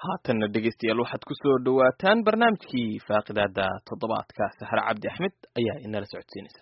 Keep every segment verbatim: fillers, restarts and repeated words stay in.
haatanna dhegeystayaal waxaad ku soo dhawaataan barnaamijkii faaqidaada toddobaadka Sahar Cabdi Axmed ayaa inala socodsiinaysa.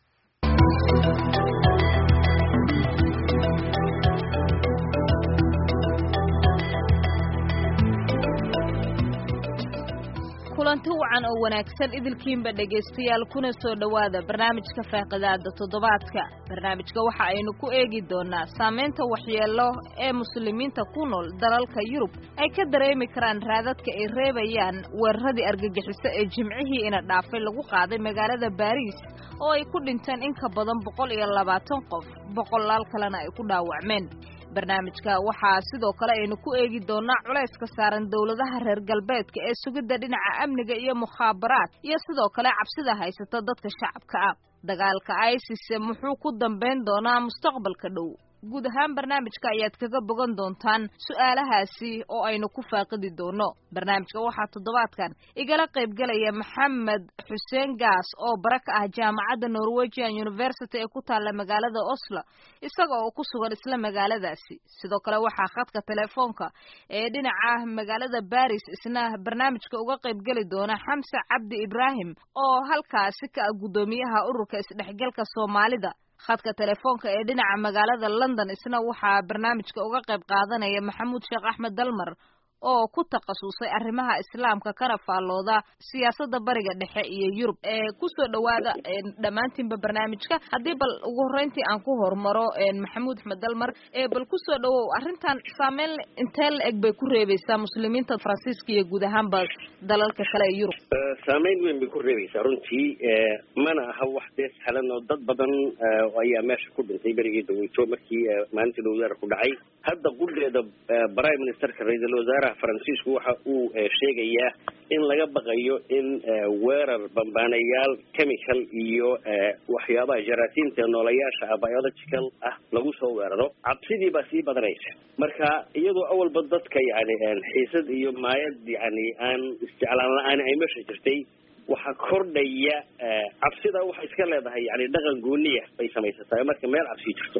kulanti wacan oo wanaagsan idilkiinba dhageystayaal kuna soo dhawaada barnaamijka faaqidaada toddobaadka. barnaamijka waxa aynu ku eegi doonaa saameynta waxyeelo ee muslimiinta ku nool dalalka Yurub ay ka dareemi karaan raadadka ay reebayaan weeraradii argagixiso ee jimcihii ina dhaafay lagu qaaday magaalada Paris oo ay ku dhinteen in ka badan boqol iyo labaatan qof, boqolaal kalena ay ku dhaawacmeen. barnaamijka waxaa sidoo kale aynu ku eegi doonaa culayska saaran dawladaha reer galbeedka ee sugidda dhinaca amniga iyo mukhaabaraad iyo sidoo kale cabsida haysata dadka shacabka ah. dagaalka ISIS muxuu ku dambeyn doonaa mustaqbalka dhow? guud ahaan barnaamijka ayaad kaga bogan doontaan su'aalahaasi oo aynu ku faaqidi doono. barnaamijka waxaa toddobaadkan igala qaybgalaya Maxamed Xuseen Gaas oo baraka ah jaamacadda Norwegian University ee ku taala magaalada Oslo isaga oo ku sugan isla magaaladaasi. sidoo kale waxaa khadka telefoonka ee dhinaca magaalada Paris isna barnaamijka uga qaybgali doona Xamse Cabdi Ibrahim oo halkaasi ka gudoomiyaha ururka isdhexgalka Soomaalida. khadka telefoonka ee dhinaca magaalada London isna waxaa barnaamijka uga qayb qaadanaya Maxamuud Sheekh Axmed Dalmar oo ku takhasusay arrimaha islaamka kana faalooda siyaasadda bariga dhexe iyo Yurub. ee ku soo dhawaada dhamaantiinba barnaamijka. haddii bal ugu horreyntii aan ku hormaro Maxamuud Axmed Dalmar ee bal ku soo dhawow arrintan saameyn intee la eg bay ku reebaysaa muslimiinta Faransiiska iyo guud ahaanba dalalka kale ee Yurub? saameyn weyn bay ku reebaysaa runtii mana aha wax dees halan oo dad badan ayaa meesha ku dhintay berigii daweyto markii maalintii dhowdaar ku dhacay. hadda qudheeda prime ministerka ra'iisul wasaaraha Faransiisku waxa uu sheegayaa in laga baqayo in weerar bambaanayaal chemical iyo waxyaabaha jarasiinta noolayaasha biological ah lagu soo weeraro. cabsidii baa sii badanaysa marka iyadoo awalba dadka yani xiisad iyo maayad yani aan isticlaan la'aan ay meesha jirtay waxa kordhaya cabsida waxa iska leedahay yani dhaqan gooniya bay samaysataa marka meel cabsi jirto.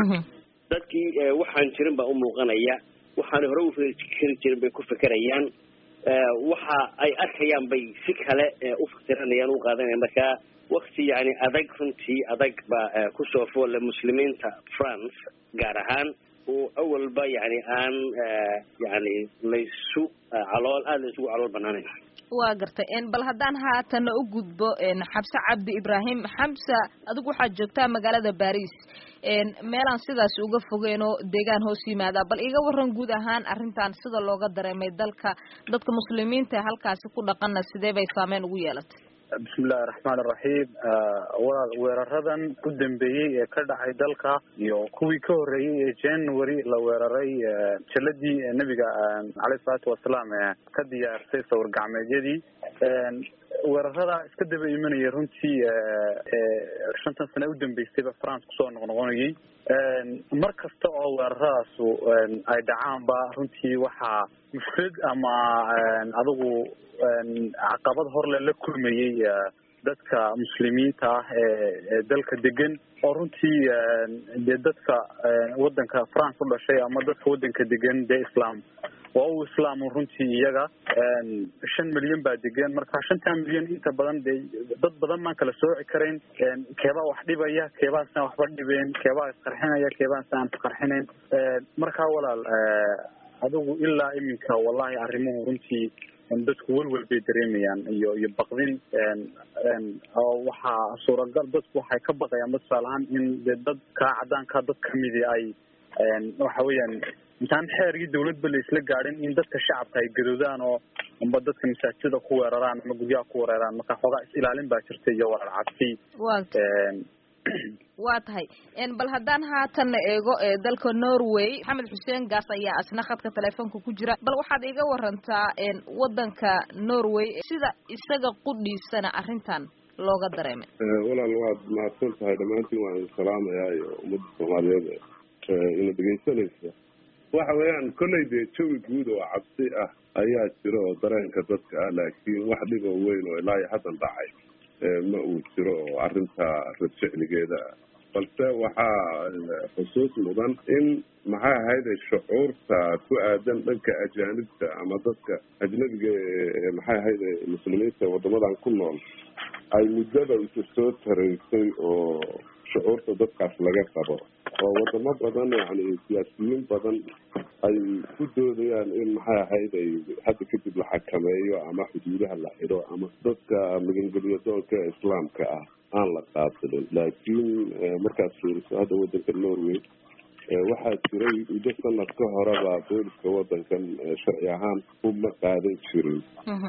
dadkii waxaan jirin baa u muuqanaya waxaan hore u fikri jirin bay ku fikrayaan waxa ay arkayaan bay si kale u fikranayaan u qaadanayaan marka waqti yani adag runtii adag baa ku soo fool muslimiinta France gaar ahaan oo awalba yani aan yani laysu calool aad laysu calool banaanayn. waa gartay in bal haddaan haatan u gudbo Xamse Cabdi Ibrahim. Xamse, adigu waxaad joogtaa magaalada Paris meelaan sidaas uga fogeenoo deegaan hoos yimaada. bal iga waran guud ahaan arrintan sida looga dareemay dalka dadka muslimiinta halkaasi ku dhaqana sidee bay saameyn ugu yeelatay? bismillahi raxmaani raxiim. walaal weeraradan u dambeeyey ee ka dhacay dalka iyo kuwii ka horreeyey ee January la weeraray jaladii nabiga calayhi salaatu wasalaam ka diyaarsay sawir gacmeedyadii weerarada iska daba imanaya runtii shantan sano u dambeysayba France kusoo noqnoqonayay. mar kasta oo weeraradaas ay dhacaanba runtii waxaa mushkilad ama adigu caqabad horle la kulmayay dadka muslimiinta ah ee dalka degan oo runtii dee dadka wadanka France u dhashay ama dadka wadanka degan dee islaam waa uu islaam runtii iyaga shan milyan baa degan marka shantan milyan inta badan dee dad badan maan kala sooci karayn keebaa wax dhibaya keebaasna waxba dhibeen keebaa isqarxinaya keebaasna aan isqarxinayn. markaa walaal adigu ilaa iminka wallahi arrimuhu runtii dadku walwal bay dareemayaan iyo iyo baqdin oo waxaa suuragal dadku waxay ka baqayaan masalan in dad ka cadaanka dad kamidi ay waxa weeyaan intaan xeerigii dawladba la isla gaadhin in dadka shacabka ay gadoodaan oo amba dadka masaajida ku weeraraan ama guryaha ku weeraraan marka xoogaa is ilaalin baa jirta iyo warar cabsi. waa tahay bal haddaan haatan eego dalka Norway. Maxamed Xuseen Gaas ayaa asna khadka telefoonka ku jira. bal waxaad iga warantaa wadanka Norway sida isaga qudhiisana arrintan looga dareemay? walaal waad mahadsan tahay dhammaantiin waan salaamayaa iyo ummadda Soomaaliyeed ina dhegeysanaysa. waxa weeyaan kolley dee jawi guud oo cabsi ah ayaa jiro oo dareenka dadka ah laakiin wax dhib oo weyn oo ilaa haddan dhacay ma uu jiro oo arrinta rajicligeeda balse waxaa xusuus mudan in maxay ahayd shucuurta ku aadan dhanka ajaanibta ama dadka ajnabiga maxay ahayd muslimiinta wadamadan ku nool ay muddada isu soo taraysay oo shucuurta dadkaas laga qabo oo wadamo badan yani siyaasiyiin badan ay ku doodayaan in maxay ahayd ay hadda kadib la xakameeyo ama xuduudaha la xidho ama dadka magangeliyo doonka islaamka ah aan la qaabilin. laakiin markaad fiiriso hadda wadanka Norway waxaa jiray muddo sanad ka horeba booliska wadankan sharci ahaan uma qaadan jirin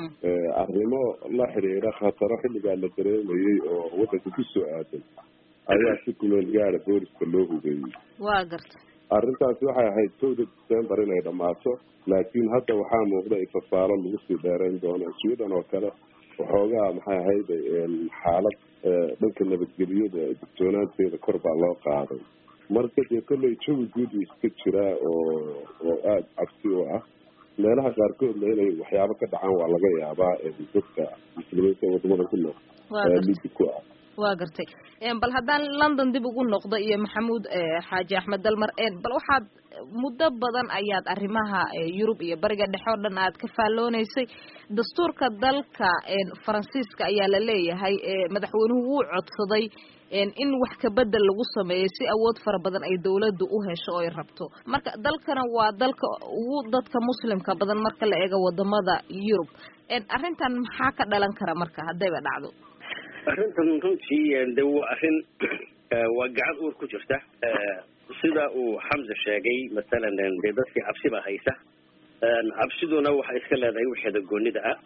arrimo la xiriira khataro xilligaa la dareemayay oo wadanka ku soo aadan ayaa si kumeel gaara booliska loo hubeeyey. waa garta arrintaasi waxay ahayd kowda December inay dhammaato, laakiin hadda waxaa muuqda ifafaalo lagu sii dheerayn doono. Sweden oo kale waxoogaa maxay ahayd xaalad dhanka nabadgelyada digtoonaanteeda kor baa loo qaaday. marka dee kolley jawi guud iska jiraa oo oo aada cabsi u ah. meelaha qaarkoodna inay waxyaabo ka dhacaan waa laga yaabaa dadka muslimiinta wadamada ku nool liddi ku ah. waa gartay bal haddaan London dib ugu noqdo iyo Maxamuud Xaaji Axmed Dalmar bal waxaad muddo badan ayaad arrimaha Yurub iyo bariga dhexe oo dhan aad ka faalloonaysay. dastuurka dalka Faransiiska ayaa la leeyahay madaxweynuhu wuu codsaday in wax ka bedel lagu sameeyo si awood fara badan ay dawladdu u hesho oo ay rabto. marka dalkana waa dalka ugu dadka muslimka badan marka la eego wadamada Yurub. arrintan maxaa ka dhalan kara marka haddayba dhacdo? arrintan runtii de waa arrin waa gacan uur ku jirta sida uu Xamza sheegay masalan de dadkii cabsi baa haysa cabsiduna waxay iska leedahay wixii goonida ah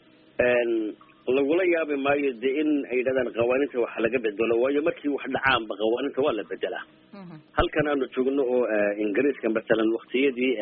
lagula yaabi maayo de in ay yidhahdaan qawaaniinta wax laga bedelo waayo markii wax dhacaanba qawaaniinta waa la bedelaa. halkan aanu joogno oo ingiriiska masalan waqtiyadii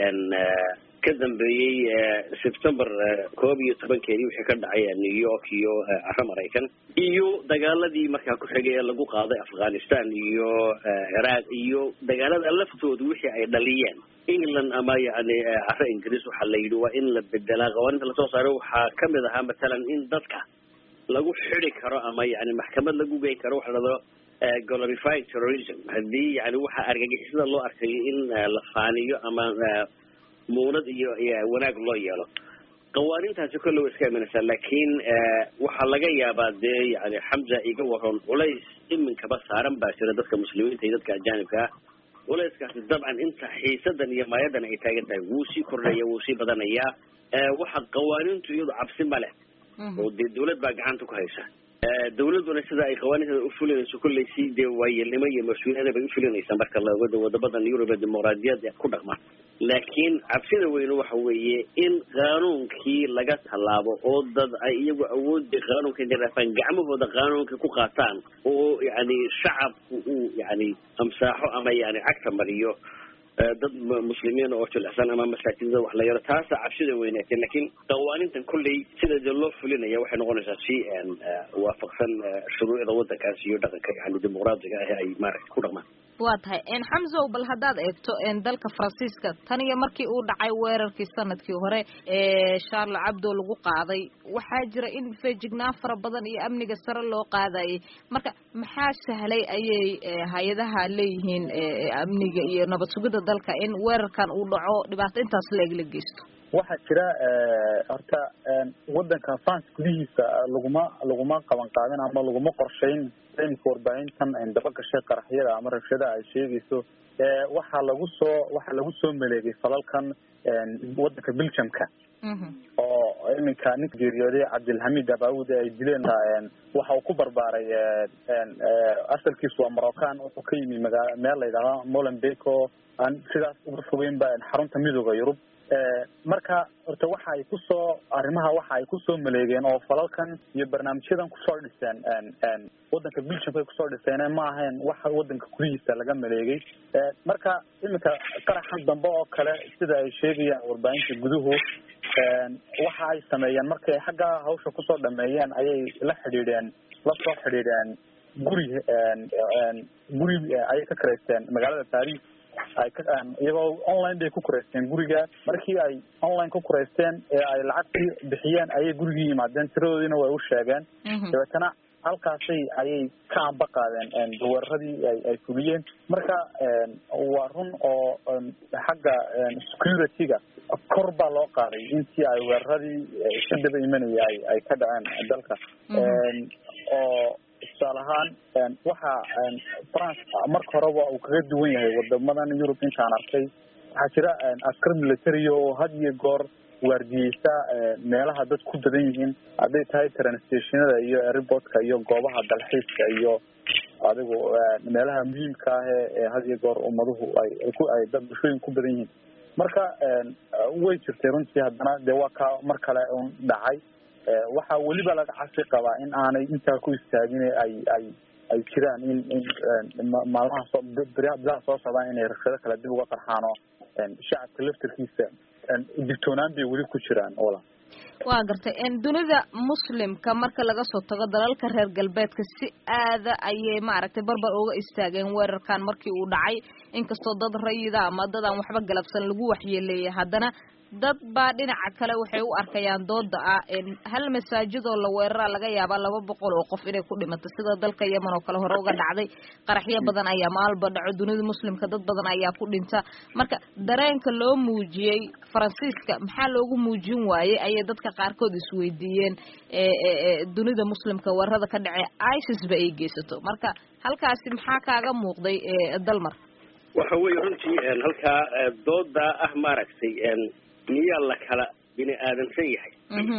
ka dambeeyey September koob iyo tobankeedii wixii ka dhacay New York iyo carra Maraykan iyo dagaaladii markaa ku xigay ee lagu qaaday Afghanistan iyo Iraq iyo dagaalada laftoodu wixii ay dhaliyeen England ama yani carra Ingiriis waxa la yidhi waa in la bedelaa qawaaniinta la soo saaray. waxaa kamid ahaa masalan in dadka lagu xiri karo ama yani maxkamad lagu geyn karo waxa la dhahdo glorified terrorism haddii yani waxa argagixisada loo arkay in la faaniyo ama muunad iyo wanaag loo yeelo. qawaaniintaasi kolle way iska imanaysaa laakiin waxaa laga yaabaa dee yani Xamza iga waran culays iminkaba saaran baa jira dadka muslimiinta iyo dadka ajaanibka ah. culayskaasi dabcan inta xiisadan iyo maayadan ay taagan tahay wuu sii kordhaya wuu sii badanayaa. waxa qawaaniintu iyadu cabsi ma leh oo dee dawlad baa gacanta ku haysa. dawladuna sida ay qawaaniinteeda u fulinayso kolley si dee waayeelnimo iyo mas-uuliyada bay u fulinaysaa marka la ogaado wadamadan Yurub ee dimuqraadiyad ku dhaqma. laakiin cabsida weyne waxa weeye in qaanuunkii laga tallaabo oo dad ay iyagu awoodii qaanuunka inay gacmahooda qaanuunka ku qaataan oo yani shacabku uu yani amsaaxo ama yani cagta mariyo dad muslimiin oo jilicsan ama masaajidada wax la yaro taasa cabsida weynaatay. laakiin qawaaniintan kolley sida loo fulinaya waxay noqonaysaa si waafaqsan shuruucda wadankaas iyo dhaqanka yani dimuqraadiga ah ay maaragtay ku dhaqmaan. waa tahay Xamza bal haddaad eegto dalka Faransiiska tan iyo markii uu dhacay weerarkii sanadkii hore ee Charlie Hebdo lagu qaaday waxaa jira in feejignaan fara badan iyo amniga sare loo qaadayay. marka maxaa sahlay ayay hay'adaha leeyihiin amniga iyo nabad sugidda dalka in weerarkan uu dhaco dhibaato intaas leeg la geysto? waxaa jira horta wadanka France gudihiisa laguma laguma qaban qaadin ama laguma qorshayn imka warbaahintan daba gashay qaraxyada ama rabshadaha ay sheegayso. waxaa lagu soo waxaa lagu soo maleegay falalkan wadanka Belgiumka oo iminka nin geeriyooday Cabdilhamid Abaawud ay dileen. waxa uu ku barbaaray asalkiisu waa Moroccan wuxuu ka yimi meel la yidhaahdo Molenbeek oo aan sidaas uga fogeyn ba xarunta midowga Yurub. marka horta waxa ay kusoo arrimaha waxa ay kusoo maleegeen oo falalkan iyo barnaamijyadan kusoo dhiseen wadanka Belgiumka kusoo dhiseen ma ahayn waxa wadanka gudihiisa laga maleegay. marka iminka qaraxan dambe oo kale sida ay sheegayaan warbaahinta guduhu waxa ay sameeyeen markay xagga hawsha kusoo dhameeyeen ayay la xidhiidheen la soo xidhiidheen guri guri ay ka kareysteen magaalada Paris ay ka iyagoo online bay ku kureysteen guriga. markii ay online ku kureysteen ee ay lacagtii bixiyeen ayay gurigii yimaadeen tiradoodina way u sheegeen. dabeetana halkaasay ayay ka amba qaadeen weeraradii ay fuliyeen marka waa run oo xagga security-ga kor baa loo qaaday intii ay weeraradii si daba imanaya ay ka dhaceen dalka oo tusaale ahaan waxa France marka horeba uu kaga duwan yahay wadamadan Europe intaan arkay waxaa jira askar military oo had iyo goor waardiyeysa meelaha dad ku badan yihiin hadday tahay train stationada iyo airportka iyo goobaha dalxiiska iyo adigu meelaha muhiimka ah ee had iyo goor ummaduhu ay ay dad bulshooyin ku badan yihiin marka way jirtay runtii haddana dee waa ka mar kale un dhacay waxaa weliba laga cabsi qabaa in aanay intaa ku istaagin ay ay ay jiraan in in maalmaha soo bilaha soo socdaan inay rabshado kala dib uga qarxaano shacabka laftarkiisa digtoonaan bay weli ku jiraan ola waa gartay in dunida muslimka marka laga soo tago dalalka reer galbeedka si aada ayay maaragtay barbar uga istaageen weerarkan markii uu dhacay inkastoo dad rayida ama dad aan waxba galabsan lagu waxyeeleeyay haddana dad baa dhinaca kale waxay u arkayaan dooda ah hal masaajid oo la weeraraa laga yaabaa laba boqol oo qof inay ku dhimato sida dalka Yemen oo kale hore uga dhacday qaraxyo badan ayaa maalba dhaco dunida muslimka dad badan ayaa ku dhinta marka dareenka loo muujiyay Faransiiska maxaa loogu muujin waayay ayay dadka qaarkood isweydiiyeen ee dunida muslimka weerarada ka dhacay ISIS ba ay geysato marka halkaasi maxaa kaaga muuqday dalmar waxa weey runtii halka dooda ah maaragtay miyaa la kala bini aadansan yahay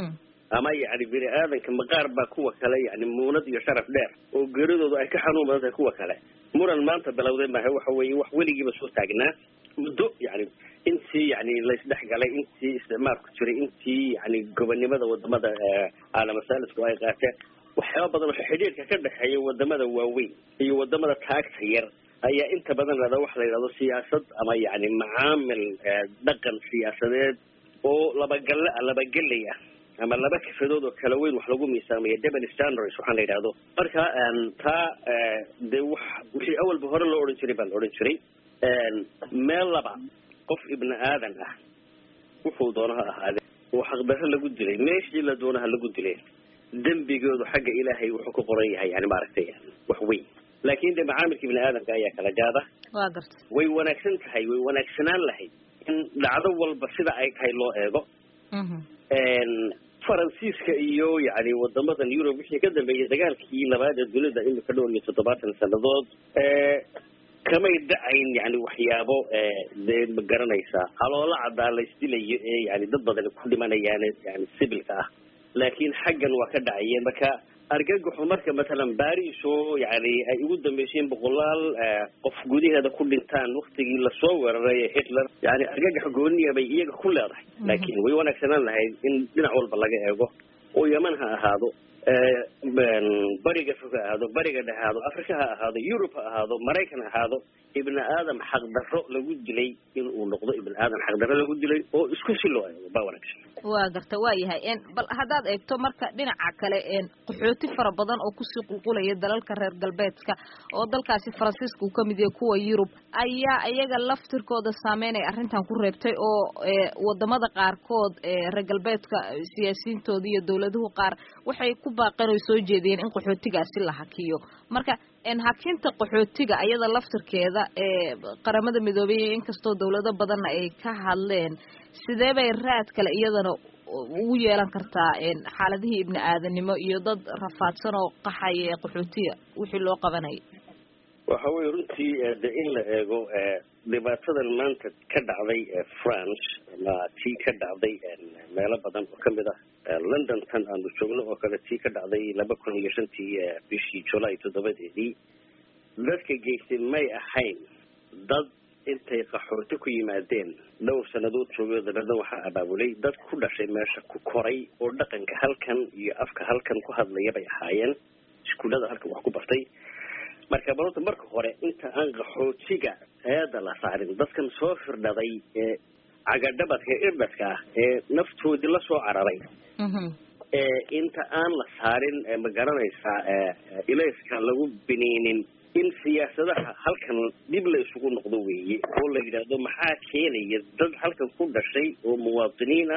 ama yani bini aadanka maqaar baa kuwa kale yani muunad iyo sharaf dheer oo geeridoodu ay ka xanuun badan tahay kuwa kale muran maanta bilowday maaha waxa weeye wax weligiiba soo taagnaa muddo yani intii yani la isdhexgalay intii isticmaalku jiray intii yani gobonimada wadamada caalamsaalidku ay qaateen waxyaaba badan oo xidhiidhka ka dhexeeya wadamada waaweyn iyo wadamada taagta yar ayaa inta badan lada wax la yidhahdo siyaasad ama yani macaamil dhaqan siyaasadeed oo labagalle labagelay ah ama laba kafadood oo kala weyn wax lagu miisaamaya double standards waxaan la yidhahdo marka taa dee wax wixii awalba hore loo odhan jiray baa la odhan jiray meel laba qof ibni aadan ah wuxuu doonaha ahaadee oo xaqdarro lagu dilay meeshii la doonaha lagu dilay dembigoodu xagga ilaahay wuxuu ku qoran yahay yani maaragtay wax weyn laakiin de macaamilka ibni aadamka ayaa kala jaada waa gartay way wanaagsan tahay way wanaagsanaan lahayd in dhacdo walba sida ay tahay loo eego faransiiska iyo yani wadamadan Europe wixii ka dambeeyay dagaalkii labaad ee dunida imika dhowr iyo toddobaatan sanadood kamay dhacayn yani waxyaabo dee ma garanaysaa haloola cadaa la isdilayo ee yani dad badan ku dhimanayaan yani sibilka ah laakiin xaggan waa ka dhacayeen marka argagaxu marka matalan Paris oo yani ay ugu dambeeyeen boqolaal qof gudaheeda ku dhintaan waqtigii la soo weeraray Hitler yani argagax gooniya bay iyaga ku leedahay laakiin way wanaagsanaan lahayd in dhinac walba laga eego oo Yemen ha ahaado bariga fog ha ahaado bariga dhexe ha ahaado Afrika ha ahaado Europe ha ahaado Mareykan ha ahaado ibn aadam xaq darro lagu dilay in uu noqdo ibn aadam xaq darro lagu dilay oo isku si loo eego baa wanaagsan waa garta waa yahay in bal hadaad eegto marka dhinaca kale in qaxooti fara badan oo ku sii qulqulaya dalalka reer galbeedka oo dalkaasi Faransiiska uu kamid yahay kuwa Europe ayaa iyaga laftirkooda saameynay arrintan ku reebtay oo wadamada qaarkood ee reer galbeedka siyaasiyiintooda iyo dawladuhu qaar waxay ku baaqeen oo soo jeediyeen in qaxootigaasi la hakiyo marka in hakinta qaxootiga ayada laftirkeeda ee qaramada midoobay inkastoo dawlado badan ay ka hadleen sidee bay raad kale iyadana ugu yeelan kartaa in xaaladihii ibni aadanimo iyo dad rafaadsan oo qaxaya qaxootiga wixii loo qabanay waxa weey runtii in la eego dhibaatadan maanta ka dhacday France ma tii ka dhacday meelo badan oo kamid ah London tan aanu joogno oo kale tii ka dhacday laba kun iyo shantii bishii July toddobadeedii dadka geystay may ahayn dad intay qaxooti ku yimaadeen dhowr sanadood joogooda waxaa abaabulay dad ku dhashay meesha ku koray oo dhaqanka halkan iyo afka halkan ku hadlaya bay ahaayeen iskuulada halkan wax ku bartay marka balanta marka hore inta aan qaxootiga eeda la saarin dadkan soo firdhaday ee cagadhabadka irdadka ee naftoodii la soo cararay ee inta aan la saarin ma garanaysaa ilayska lagu biniinin in siyaasadaha halkan dib la isugu noqdo weeye oo la yidhaahdo maxaa keenaya dad halkan ku dhashay oo muwaadiniin ah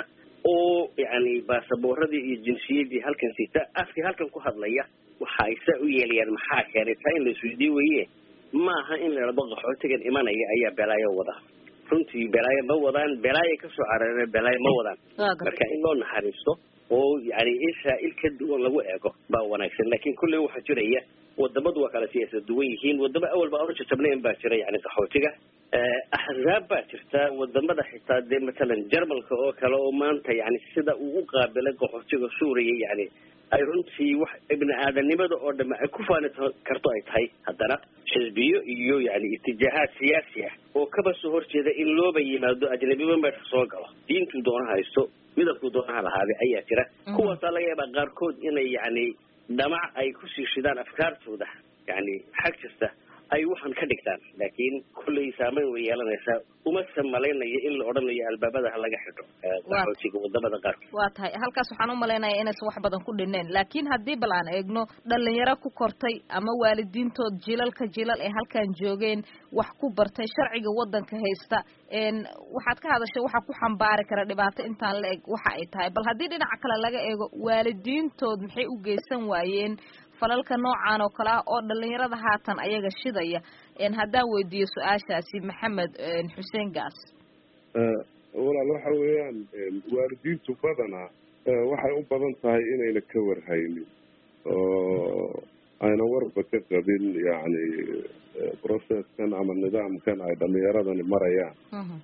oo yani baasaboorradii iyo jinsiyadii halkan sita afkii halkan ku hadlaya waxa ay saa u yeelayaan maxaa keenay taa in la isweydiin weye maaha in la idhahdo qaxootigan imanaya ayaa belaayo wada runtii belaayo ma wadaan belaayo kasoo carareen belaayo ma wadaan marka in loo naxariisto oo yani isha il ka duwan lagu eego baa wanaagsan laakiin kulley waxaa jiraya wadamadu waa kala siyaasa duwan yihiin wadamo awal baa oran jajabnayn baa jira yani qaxootiga axzaab baa jirta wadamada xitaa dee matalan jarmalka oo kale oo maanta yani sida uu u qaabilay qaxootiga suuriya yani ay runtii wax ibni aadanimada oo dhama ay ku faani karto ay tahay haddana xisbiyo iyo yani itijaahaad siyaasi ah oo kaba soo horjeeda in looba yimaado ajnabiba meesha soo galo diintuu doonaha haysto midabkuu doonaha lahaaday ayaa jira kuwaasaa laga yaabaa qaarkood inay yani dhamac ay kusii shidaan afkaartooda yani xag kasta ay waxaan ka dhigtaan laakiin kulley saameyn way yeelanaysaa uma samalaynaya in la odhanayo albaabada ha laga xidho qaxootiga wadamada qaarkood waa tahay halkaas waxaan u malaynaya inaysan wax badan ku dhineen laakiin haddii bal aan eegno dhalinyaro ku kortay ama waalidiintood jilalka jilal ee halkan joogeen wax ku bartay sharciga wadanka haysta waxaad ka hadashay waxa ku xambaari kara dhibaato intaan la eg waxa ay tahay bal haddii dhinaca kale laga eego waalidiintood maxay u geysan waayeen falalka noocan oo kale ah oo dhalinyarada haatan ayaga shidaya haddaan weydiiyo su-aashaasi maxamed xuseen gaas walaal waxa weeyaan waalidiintu badanaa waxay u badan tahay inayna ka warhaynin oo ayna warba ka qabin yani processkan ama nidaamkan ay dhalinyaradani marayaan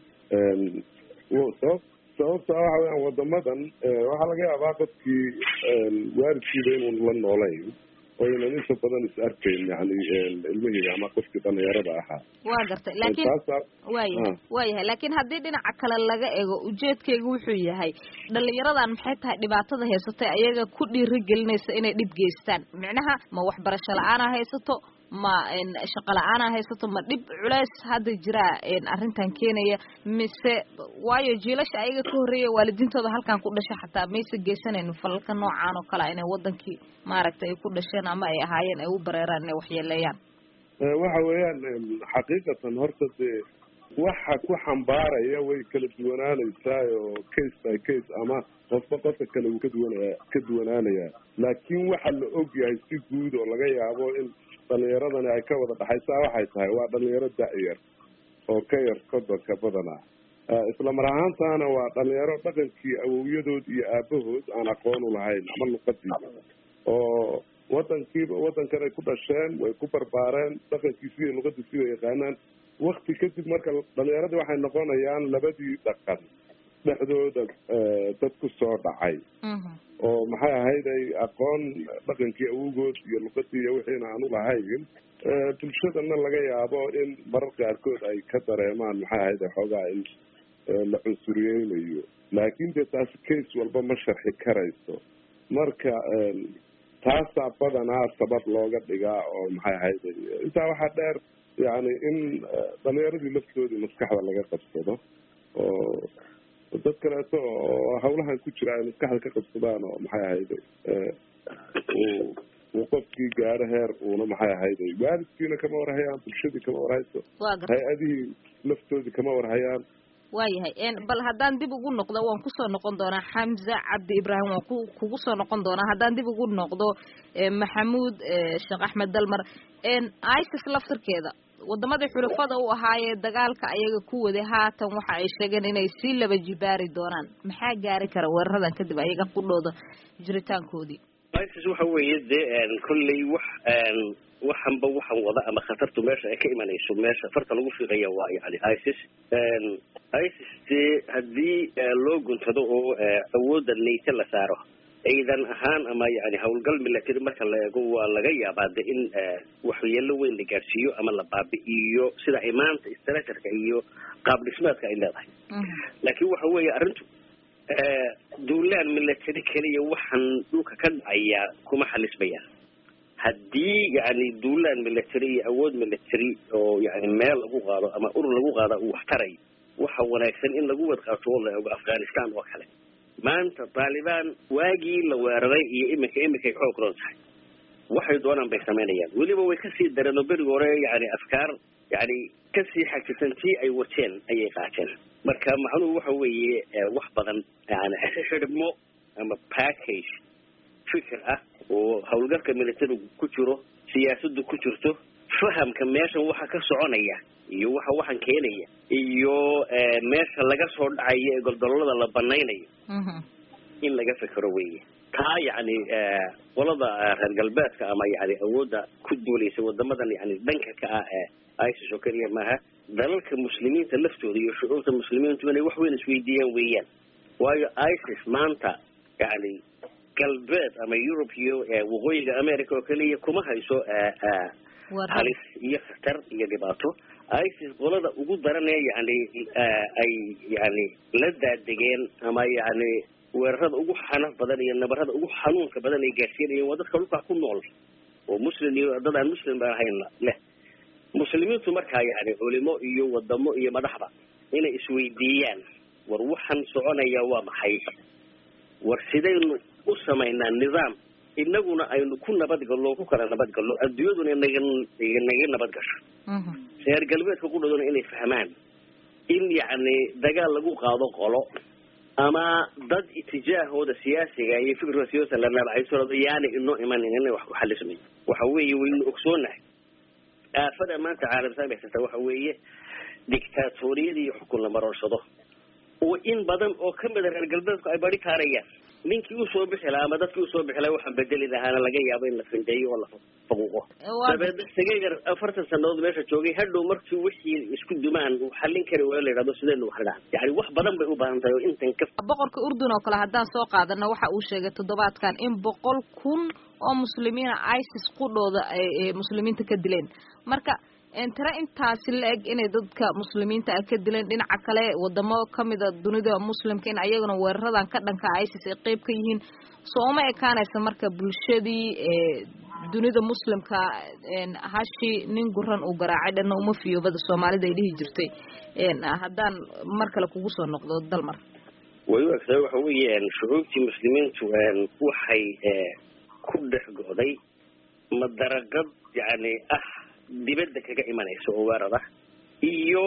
sabab sababta waxa weyaan wadamadan waxaa laga yaabaa qofkii waalidkiiba inuun la noolayn oo inan inta badan is arkayn yani ilmihii ama qofkii dhalinyarada ahaa waa gartay laakiin waayahay waayahay laakiin haddii dhinaca kale laga eego ujeedkayga wuxuu yahay dhalinyaradan maxay tahay dhibaatada haysatay ayaga ku dhiirigelinaysa inay dhib geystaan micnaha ma waxbarasho la-aana haysato ma shaqo la-aana haysato ma dhib culays hadda jiraa arrintan keenaya mise waayo jiilasha ayaga ka horreeya waalidiintooda halkan ku dhasha xataa maysa geysanaynin falalka noocaan oo kale inay wadankii maaragtay ay ku dhasheen ama ay ahaayeen ay u bareeraan inay waxyeeleeyaan waxa weeyaan xaqiiqatan horta dee waxa ku xambaaraya way kala duwanaanaysaa oo case by case ama qofba qofka kale uu ka duwanaya ka duwanaanaya laakiin waxa la og yahay si guud oo laga yaabo in dhalinyaradani ay ka wada dhaxaysaa waxay tahay waa dhalinyaro da-yar oo ka yar kodonka badanaa isla mar ahaantaana waa dhalinyaro dhaqankii awowyadood iyo aabahood aan aqoon u lahayn ama luqadiiba oo wadankiiba wadankan ay ku dhasheen way ku barbaareen dhaqankiisi iyo luqadiisi way yaqaanaan wakti kadib marka dhalinyaradii waxay noqonayaan labadii dhaqan dhexdooda dad ku soo dhacay oo maxay ahayd ay aqoon dhaqankii awowgood iyo luqadii iyo wixiina aan u lahayn bulshadana laga yaabo in marar qaarkood ay ka dareemaan maxay ahayd xoogaa in la cunsuriyeynayo laakiin dee taasi case walba ma sharxi karayso marka taasaa badanaa sabab looga dhigaa oo maxay ahayd intaa waxaa dheer yani in dhalinyaradii laftoodii maskaxda laga qabsado oo dad kaleeto oo hawlahan ku jira ay maskaxda ka qabsadaan oo maxay ahayd uu qofkii gaaro heer uuna maxay ahayd waalidkiina kama warhayaan bulshadii kama warhayso hay-adihii laftoodii kama warhayaan waayahay bal haddaan dib ugu noqdo waan kusoo noqon doonaa xamza cabdi ibraahim waan ku kugu soo noqon doonaa haddaan dib ugu noqdo maxamuud sheekh axmed dalmar isis laftirkeeda wadamadii xulafada u ahaayee dagaalka ayaga ku waday haatan waxa ay sheegeen inay sii laba jibaari doonaan maxaa gaari kara weeraradan kadib ayaga qudhooda jiritaankoodii isis waxa weeye dee kolley wax waxanba waxan wada ama khatartu meesha ay ka imanayso meesha farta lagu fiiqaya waa yani isis isis dee haddii loo guntado oo awoodda nayta la saaro ciidan ahaan ama yani hawlgal milatary marka la eego waa laga yaabaa de in waxyeelo weyn la gaadhsiiyo ama la baabi'iyo sida ay maanta structureka iyo qaab dhismeedka ay leedahay laakiin waxa weeye arrintu duulaan milatary keliya waxaan dhulka ka dhacaya kuma xalismayaan haddii yani duulaan military iyo awood military oo yani meel lagu qaado ama urur lagu qaada uu wax taray waxa wanaagsan in lagu wad qaato oo la eego afghanistan oo kale maanta taliban waagii la weeraray iyo iminka iminkay xoog roon tahay waxay doonaan bay samaynayaan weliba way kasii dareen oo berigi hore yani afkaar yani kasii xajisan tii ay wateen ayay qaateen marka macnuhu waxa weeye wax badan yani xidhmo ama package fikir ah oo hawlgalka militariga ku jiro siyaasaddu ku jirto fahamka meeshan waxa ka soconaya iyo waxa waxan keenaya iyo meesha laga soo dhacayo ee goldolada la banaynayo in laga fikiro weeye taa yani qolada reer galbeedka ama yani awoodda ku duulaysa wadamadan yani dhanka ka ah ee ISIS oo kaliya maaha dalalka muslimiinta laftooda iyo shucuurta muslimiintu inay wax weyn isweydiiyaan weeyaan waayo ISIS maanta yani galbeed ama Europe iyo waqooyiga America oo kaliya kuma hayso halis iyo khatar iyo dhibaato ISIS qolada ugu daranaya yani ay yani la daadegeen ama yani weerarada ugu xanaf badan iyo nabarada ugu xanuunka badan ay gaarsiinayeen waa dadka dhulka ku nool oo muslim iyo dad aan muslim baan ahayn leh muslimiintu markaa yani culimo iyo wadamo iyo madaxda inay isweydiiyaan war waxan soconaya waa maxay war sidaynu u samaynaa nidaam inaguna aynu ku nabadgallo ku kala nabadgallo adduunyaduna naga naga nabadgasho reer galbeedka ku dhadona inay fahmaan in yani dagaal lagu qaado qolo ama dad itijaahooda siyaasiga iyo fikirka siyaasiga la nabacayso yani inoo iman inay wax ku xalismay waxa weeye waynu ogsoonahay aafada maanta caalam saamaysata waxa weeye dictatoriyada iyo xukun la marooshado oo in badan oo ka mid ah reer galbeedku ay bari taarayaan ninkii uu soo bixi lahaa ama dadkii uu soo bixi lahaa waxaan bedeli lahaana laga yaabo in la findeeyo oo la faquuqo dabeedna sageegar afartan sannadood meesha joogay hadhow markii wixii isku dumaan uu xallin kari waa la yidhahdo sidee loo xidhaa yani wax badan bay u baahan tahay oo intan ka boqorka urdun oo kale haddaan soo qaadano waxa uu sheegay toddobaadkan in boqol kun oo muslimiina ISIS qudhooda ay muslimiinta ka dileen marka tira intaasi la eg inay dadka muslimiinta ah ka dileen dhinaca kale wadamo kamida dunida muslimka in ayaguna weeraradan ka dhanka ISIS ay qayb ka yihiin soo uma ekaanaysa marka bulshadii dunida muslimka hashi nin guran uu garaacay dhanna uma fiyoobada Soomaalida ay dhihi jirtay haddaan mar kale kugu soo noqdo dalmar way waqtiga waxa weeyaan shucuubtii muslimiintu waxay ku dhex go'day madaraqad yani ah dibadda kaga imanayso oo weerada iyo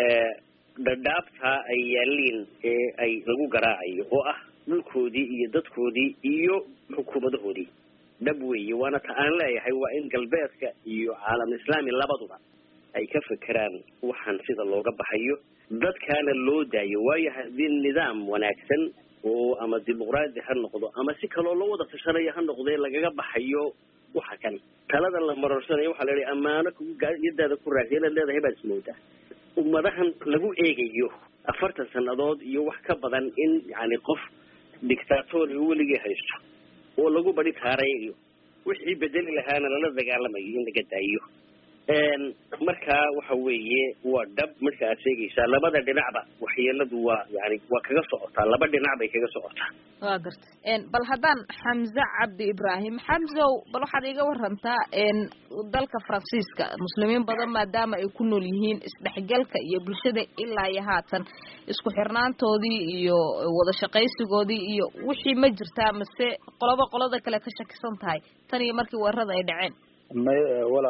dhadhaabta ay yaaliin ee ay lagu garaacayo oo ah dhulkoodii iyo dadkoodii iyo xukuumadahoodii dhab weeye waana ta aan leeyahay waa in galbeedka iyo caalam islaami labaduba ay ka fekeraan waxaan sida looga baxayo dadkaana loo daayo waayo haddii nidaam wanaagsan oo ama dimuqraadi ha noqdo ama si kaloo loo wada tashanayo ha noqdee lagaga baxayo waxa kan talada la marorsanayo waxa la yiri amaano ku gaadiyada ku raasina leedahay baad ismoodaa ummadahan lagu eegayo afartan sanadood iyo wax ka badan in yani qof dictator weligii haysto oo lagu bari taarayo wixii bedeli lahaana la dagaalamayo in laga daayo een marka waxa weeye waa dab marka aad sheegaysaa labada dhinacba waxyeeladu waa yani waa kaga socotaa laba dhinac bay kaga socotaa waa gartay een bal haddaan Xamza Cabdi Ibrahim Xamzow bal waxaad iga warantaa een dalka Faransiiska muslimiin badan maadaama ay ku nool yihiin isdhexgalka iyo bulshada ilaa iyo haatan isku xirnaantoodii iyo wada shaqaysigoodii iyo wixii ma jirtaa mase qoloba qolada kale ka shakisan tahay tan iyo markii weerarada ay dhaceen ma wala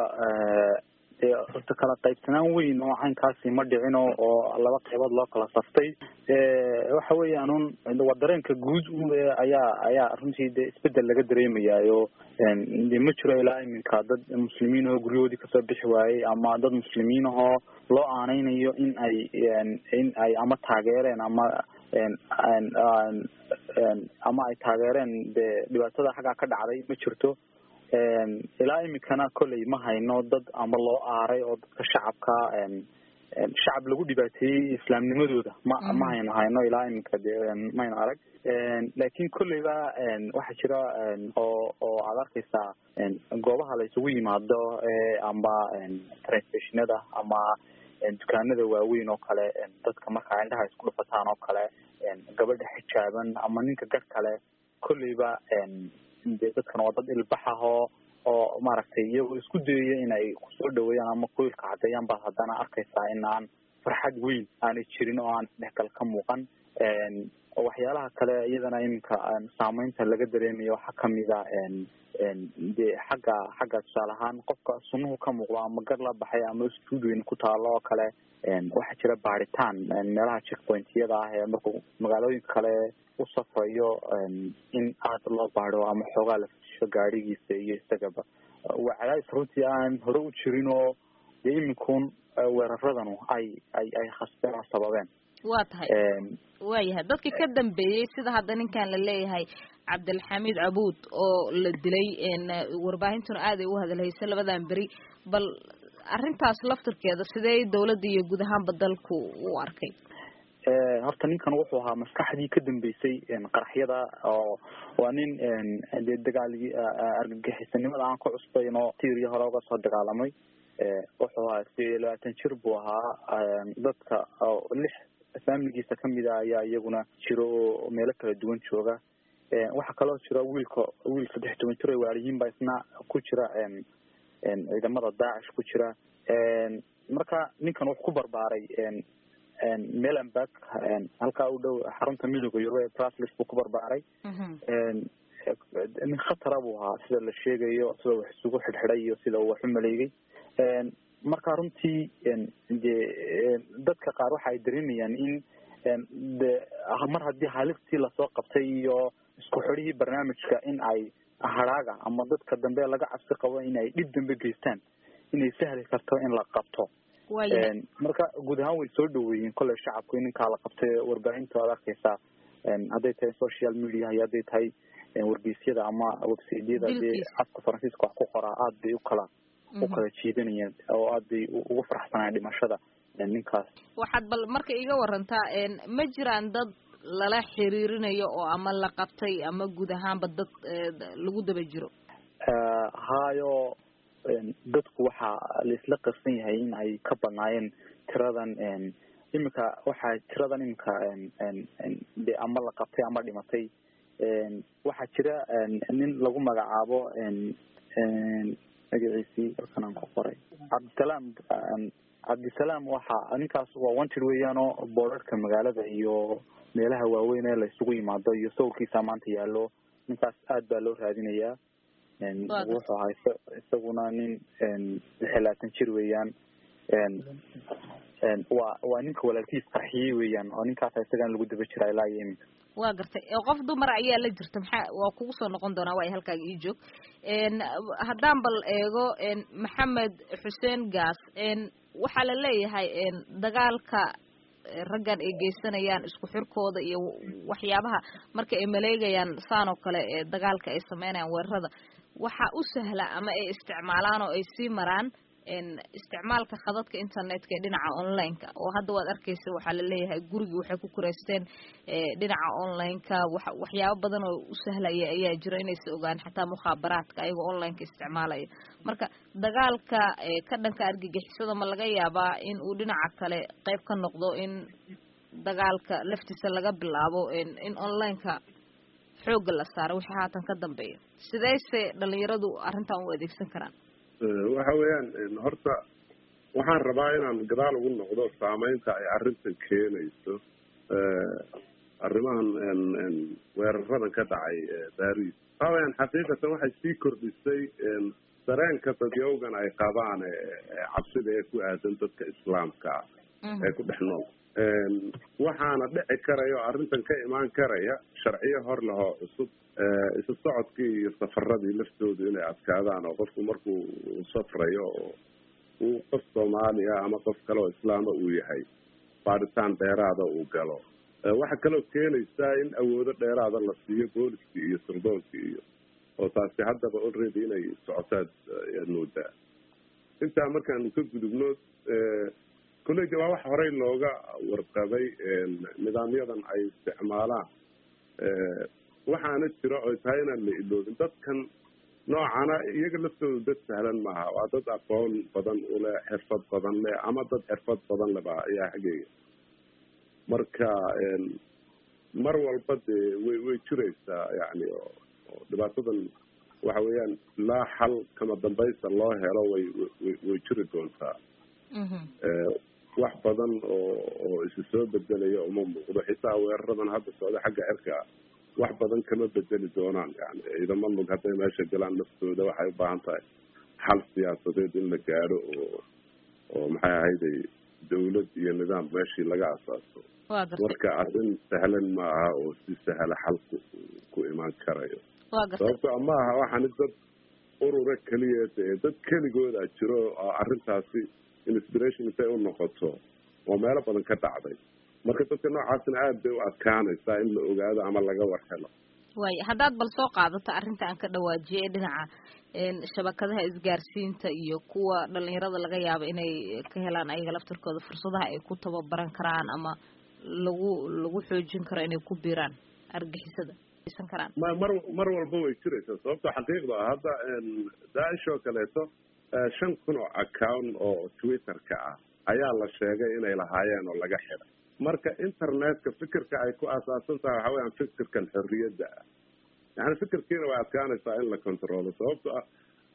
ee horta kala qaybsanaan weyn oo caynkaasi ma dhicino oo laba qaybood loo kala saftay ee waxa weeyaan un waa dareenka guud ayaa ayaa runtii isbedel laga dareemayo ee ma jiro ilaa iminka dad muslimiin oo guryoodii kasoo bixi waayay ama dad muslimiin oo loo aanaynayo in ay in ay ama taageereen ama ama ay taageereen dhibaatada xagga ka dhacday ma jirto ilaa imikana kolley ma hayno dad ama loo aaray oo dadka shacabka shacab lagu dhibaateeyey islaamnimadooda ma ma hayno hayno ilaa imika de mayno arag laakiin kolleyba waxaa jira oo oo aad arkaysaa goobaha la isugu yimaado amba train stationada ama dukaanada waaweyn oo kale dadka markaa indhaha isku dhufataan oo kale gabadha xijaaban ama ninka gar kale kolleyba dadkan waa dad ilbaxah oo oo maaragtay iyagoo isku dayaya inay kusoo dhaweeyaan ama qoylka cadeeyaan baad haddana arkaysaa in aan farxad weyn aanay jirin oo aan isdhexgal ka muuqan waxyaalaha kale iyadana iminka saameynta laga dareemayo waxaa kamid a dee xagga xagga tusaale ahaan qofka sunuhu ka muuqdo ama gar la baxay ama stuudioyn ku taalo oo kale waxaa jira baaritaan meelaha checkpointyada ah ee markuu magaalooyinka kale u safrayo in aada loo baado ama xoogaa la fusho gaadhigiisa iyo isagaba waa cadaadis runtii aan hore u jirin oo dee iminkun weeraradanu ay ay ay khasbeen oo sababeen waa tahay waayahay dadka ka dambeeyey sida hadda ninkan la leeyahay cabdilxamiid cabuud oo la dilay warbaahintuna aad ay u hadalhaysa labadan beri bal arrintaas laftirkeeda sidee dawladda iyo guud ahaanba dalku u arkay horta ninkan wuxuu ahaa maskaxdii ka dambeysay qaraxyada oo waa nin dee dagaalgii argagixisanimada aan ku cusbayn oo tiiriya hore uga soo dagaalamay wuxuu ahaa sideed iyo labaatan jir buu ahaa dadka lix faamiligiisa kamid a ayaa iyaguna jiro oo meelo kala duwan jooga waxaa kaloo jira wiilka wiil saddex toban jir ay waaliyiin baa isna ku jira ciidamada daacish ku jira marka ninkan wuxuu ku barbaaray melanburg halkaa u dhow xarunta midooda yurub ee bruslis buu ku barbaaray nin khatara buu ahaa sida la sheegayo sida wax isugu xidhxidhay iyo sida uu wax u maleegay marka runtii dee dadka qaar waxa ay dareemayaan in de mar haddii halistii lasoo qabtay iyo isku xidhihii barnaamijka in ay hadhaaga ama dadka dambe laga cabsi qabo in ay dhib dambe geystaan inay sahli karto in la qabto marka guud ahaan way soo dhaweeyeen kolley shacabku in ninkaa la qabtay warbaahinta ad arkeysaa hadday tahay social media iyo hadday tahay wargeysyada ama websiteyada dee afka faransiiska wax ku qoraa aada bay ukala u kala jiidanayeen oo aada bay ugu faraxsanayeen dhimashada ninkaas waxaad bal marka iga warantaa ma jiraan dad lala xiriirinayo oo ama la qabtay ama guud ahaanba dad lagu daba jiro hayo dadku waxaa laisla qarsan yahay in ay ka badnaayeen tiradan iminka waxaa tiradan iminka de ama la qabtay ama dhimatay waxaa jira nin lagu magacaabo magaciisii halkan aan ku qoray cabdisalaam cabdisalaam waxa ninkaas waa wanted weeyaan oo boorarka magaalada iyo meelaha waaweyn ee la isugu yimaado iyo sawirkiisa maanta yaallo ninkaas aad baa loo raadinayaa wuxuu ahaa isaguna nin lix iyo labaatan jir weeyaan waa waa ninka walaalkiis qarxiyey weeyaan oo ninkaasa isagan lagu daba jira ilaa iyo iminka waa gartay qof dumar ayaa la jirta maxaa waa kugu soo noqon doonaa waa halkaaga ii joog haddaan bal eego maxamed xuseen gaas waxaa la leeyahay dagaalka raggan ay geysanayaan isku xirkooda iyo waxyaabaha marka ay maleegayaan saan oo kale ee dagaalka ay sameynayaan weerarada waxaa u sahla ama ay isticmaalaan oo ay sii maraan isticmaalka khadadka internetka ee dhinaca online-ka oo hadda waad arkeysa waxaa la leeyahay gurigii waxay ku kureysteen dhinaca online-ka waxyaabo badan oo u sahlaya ayaa jira inaysa ogaan xataa mukhaabaraadka ayagoo online-ka isticmaalaya marka dagaalka ka dhanka argagixisada ma laga yaabaa in uu dhinaca kale qayb ka noqdo in dagaalka laftiisa laga bilaabo in online-ka xoogga la saaro wixii haatan ka dambeeya sidayse dhalinyaradu arrintan u adeegsan karaan waxa weeyaan horta waxaan rabaa inaan gadaal ugu noqdo saameynta ay arrintan keenayso arrimahan weeraradan ka dhacay baris waxa weyaan xaqiiqatan waxay sii kordhisay dareenka dadyowgan ay qabaan cabsida ee ku aadan dadka islaamka ah ee ku dhex nool waxaana dhici karaya oo arrintan ka imaan karaya sharciyo hor lahoo cusub isu socodkii iyo safaradii laftoodu inay adkaadaan oo qofku markuu safrayo oo uu qof soomaaliya ama qof kale oo islaama uu yahay baaritaan dheeraada uu galo waxaa kaloo keenaysaa in awoodo dheeraada la siiyo booliskii iyo sirdoolkii iyo oo taasi haddaba already inay socotaad ayaad moodaa intaa markaanu ka gudubno kolleyda waa wax horey looga warqabay nidaamyadan ay isticmaalaan waxaana jira oo tahay inaan la iloobin dadkan noocana iyaga laftooda dad sahlan maaha waa dad aqoon badan ule xirfad badan leh ama dad xirfad badan leba ayaa xageeya marka mar walba dee way way jiraysaa yani oo dhibaatadan waxa weeyaan ilaa xal kama dambaysta loo helo way way way jiri doontaa wax badan oo oo isu soo bedelaya uma muuqdo. xitaa weeraradan hadda socda xagga cirka wax badan kama bedeli doonaan. yani ciidamo lug hadday meesha galaan naftooda waxay u baahan tahay xal siyaasadeed in la gaadho oo oo maxay ahayday dawlad iyo nidaam meeshii laga asaaso. marka arrin sahlan ma aha oo si sahla xalku ku imaan karayo. sababto ma aha waxaan dad urura keliya dad keligooda jiro oo arrintaasi inspiration intay u noqoto oo meelo badan ka dhacday. marka dadka noocaasna aad bay u adkaanaysaa in la ogaado ama laga warhelo. way haddaad bal soo qaadato arrinta aan ka dhawaajiyay dhinaca shabakadaha isgaarsiinta iyo kuwa dhalinyarada laga yaabo inay ka helaan ayaga laftirkooda fursadaha ay ku tababaran karaan ama lagu lagu xoojin karo inay ku biiraan argixisada aysan karaan. ma mar mar walba way jiraysaa. sababta xaqiiqda ah hadda Daesh oo kaleeto shan kun oo account oo Twitter-ka ah ayaa la sheegay inay lahaayeen oo laga xiray. marka internetka fikirka ay ku asaasan tahay waxa weeyaan fikirkan xorriyadda ah. yani fikirkiina way adkaanaysaa in la controlo. sababto ah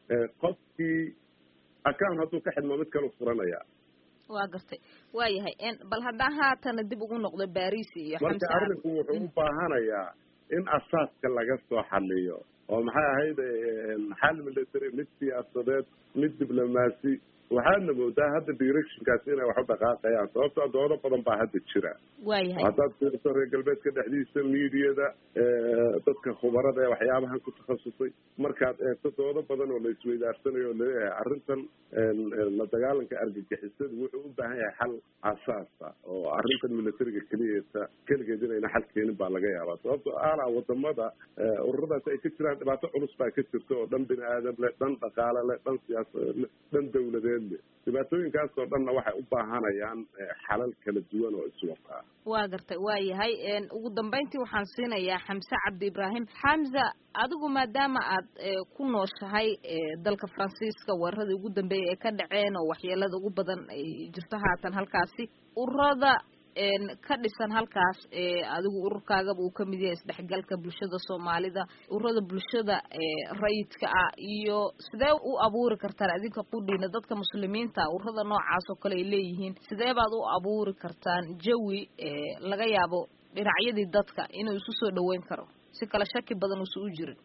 qofkii account hadduu ka xidhmo mid kale u furanaya. waa gartay waayahay bal haddaan haatana dib ugu noqdo Paris iyo Xamsa. marka arrinku wuxuu u baahanayaa in asaaska laga soo xaliyo oo maxay ahayd xal military mid siyaasadeed mid diblomaasi. waxaadna moodaa hadda directionkaasi inay wax u dhaqaaqayaan. sababtoo doodo badan baa hadda jira. waayahay haddaad fiirso reer galbeedka dhexdiisa miidiyada dadka khubarada ee waxyaabahan ku takhasusay markaad eegto doodo badan oo la isweydaarsanayo oo laleeyahay arrintan la dagaalanka argagixisada wuxuu u baahan yahay xal asaasa oo arrintan militariga keliyeeta keligeed inayna xal keenin baa laga yaabaa. sababtoo alaa wadamada ururadaasi ay ka jiraan dhibaato culus baa ka jirta oo dhan bini aadam leh, dhan dhaqaale leh, dhan siyaasad leh, dhan dawladeed. dhibaatooyinkaas oo dhanna waxay u baahanayaan xalal kala duwan oo iswataa. waa gartay waayahay ugu dambeyntii waxaan siinayaa Xamsa Cabdi Ibrahim. Xamsa, adigu maadaama aad ku nooshahay dalka Faransiiska, weeraradii ugu dambeeyay ee ka dhaceen oo waxyeelada ugu badan ay jirto haatan halkaasi, ururada ka dhisan halkaas ee adigu ururkaagaba uu ka mid yahay isdhexgalka bulshada Soomaalida, ururada bulshada ee rayidka ah, iyo sidee u abuuri kartaan adinka qudhiina dadka muslimiinta ururada noocaas oo kale ay leeyihiin, sidee baad u abuuri kartaan jawi laga yaabo dhinacyadii dadka inuu isu soo dhaweyn karo si kala shaki badan uu soo jirin?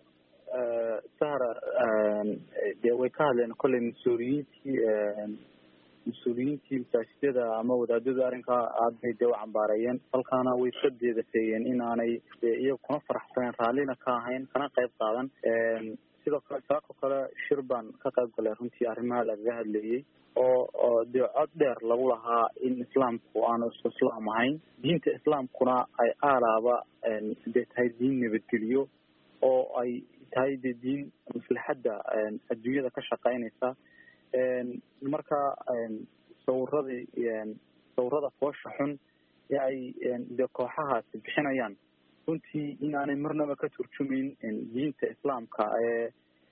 Sahra dee way ka hadleen kolley mas-uuliyiintii mas-uuliyiintii masaajidada ama wadaadada arrinkaa aad bay dee u cambaareeyeen. halkaana way iska deedafeeyeen inaanay iyaga kuna faraxsaneen raallina ka ahayn kana qayb qaadan. sidoo kale saako kale shir baan ka qayb galay runtii arrimaha lagaga hadleeyey oo oo dee cod dheer lagu lahaa in islaamku aanu isku islaam ahayn, diinta islaamkuna ay aalaaba dee tahay diin nabadgeliyo oo ay tahay dee diin maslaxadda adduunyada ka shaqaynaysa. marka sawiradii sawirada foosha xun ee ay dee kooxahaasi bixinayaan runtii inaanay marnaba ka turjumayn diinta islaamka ee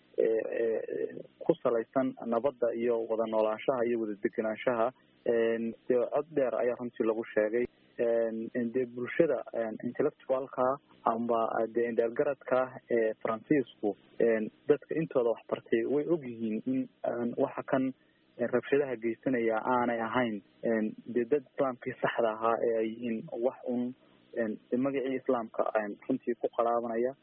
ku salaysan nabadda iyo wada noolaanshaha iyo wada degenaanshaha. dee cod dheer ayaa runtii lagu sheegay. dee bulshada intellectualka amba dee indheergaradka ee Faransiisku dadka intooda waxbartay way ogyihiin in waxa kan rabshadaha geysanaya aanay ahayn dee dad islaamkii saxda ahaa ee ay yihiin wax un magacii islaamka runtii ku qaraabanaya.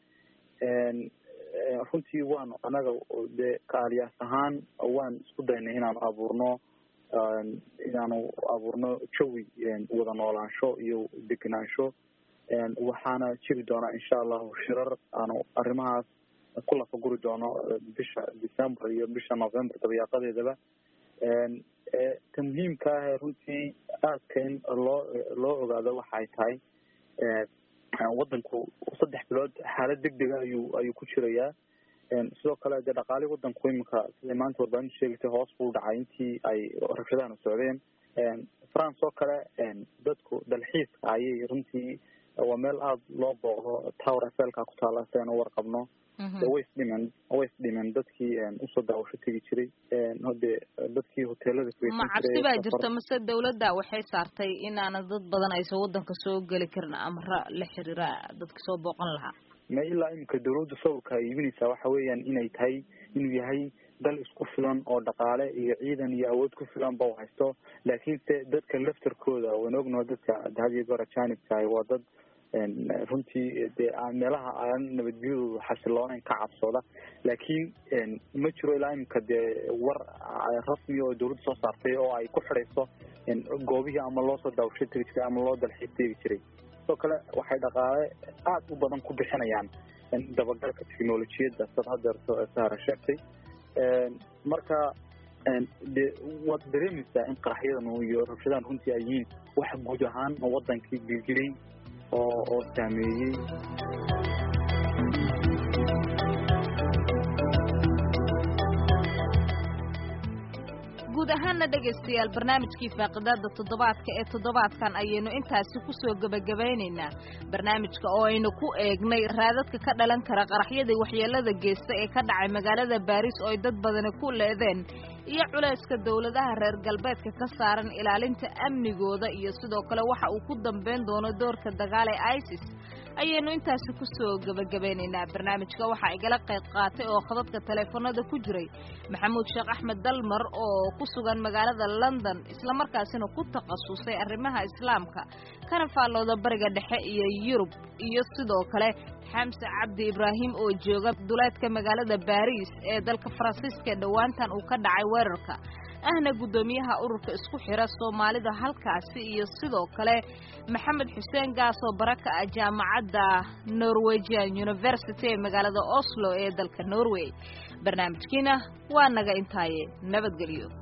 runtii waanu anaga dee kaaliyaas ahaan waan isku daynay inaanu abuurno inaanu abuurno jawi wada noolaansho iyo degenaansho. waxaana jiri doonaa insha allahu shirar aanu arrimahaas ku lafaguri doono bisha December iyo bisha November dabayaaqadeedaba. ta muhiimka ah runtii aadka in loo loo ogaado waxay tahay wadanku saddex bilood xaalad degdeg ah ayuu ayuu ku jirayaa. sidoo kale dee dhaqaalii wadanku iminka sida maanta warbaahinta sheegtay hoos buu dhacay intii ay rabshadahan socdeen. France oo kale dadku dalxiiska ayay runtii waa meel aada loo booqdo. Tower Eiffel-ka ku taala sidaan u warqabno. way isdhimen way isdhimen dadkii usoo daawasho tegi jiray. hode dadkii hoteelada ma cabsi baa jirta mase dawladda waxay saartay inaana dad badan aysan wadanka soo geli karin amra la xiriira dadka soo booqan lahaa? ma ilaa iminka dawladda sawirka ay iibinaysaa waxa weeyaan inay tahay inuu yahay dal isku filan oo dhaqaale iyo ciidan iyo awood ku filan ba haysto laakiinse dadka laftarkooda waan ognahay dadka had iyo goor ajaanibka ah waa dad runtii dee meelaha aan nabadgelyadu xasiloonayn ka cabsooda laakiin ma jiro ilaa imika dee war rasmi oo dawladda soo saartay oo ay ku xidhayso goobihii ama loo soo daawasho tegi jiray ama loo dalxiis tegi jiray sidoo kale waxay dhaqaale aada u badan ku bixinayaan dabagalka teknolojiyadda sad hadeerto sahara sheegtay marka de waad dareemaysaa in qaraxyadan iyo rabshadahan runtii ay yihiin wax guud ahaan wadankii gilgilay oo oo saameeyey guud ahaanna dhegaystayaal barnaamijkii faaqidaada toddobaadka ee toddobaadkan ayaynu intaasi kusoo gebagabaynaynaa barnaamijka oo aynu ku eegnay raadadka ka dhalan kara qaraxyadii waxyeelada geysta ee ka dhacay magaalada baariis oo ay dad badani ku leedeen iyo culayska dawladaha reer galbeedka ka saaran ilaalinta amnigooda iyo sidoo kale waxa uu ku dambeyn doono doorka dagaal ee isis ayaynu intaasi kusoo gebagabaynaynaa barnaamijka waxaa igala qayb qaatay oo khadadka taleefanada ku jiray maxamuud sheekh axmed dalmar oo ku sugan magaalada london islamarkaasina ku takhasusay arrimaha islaamka kana faallooda bariga dhexe iyo yurub iyo sidoo kale xamse cabdi ibraahim oo jooga duleedka magaalada baariis ee dalka faransiiska dhowaantan uu ka dhacay weerarka ahna guddoomiyaha ururka isku xira soomaalida halkaasi iyo sidoo kale maxamed xuseen gaasoo baraka ah jaamacadda Norwegian University ee magaalada Oslo ee dalka Norway barnaamijkiina waa naga intaaye nabadgelyo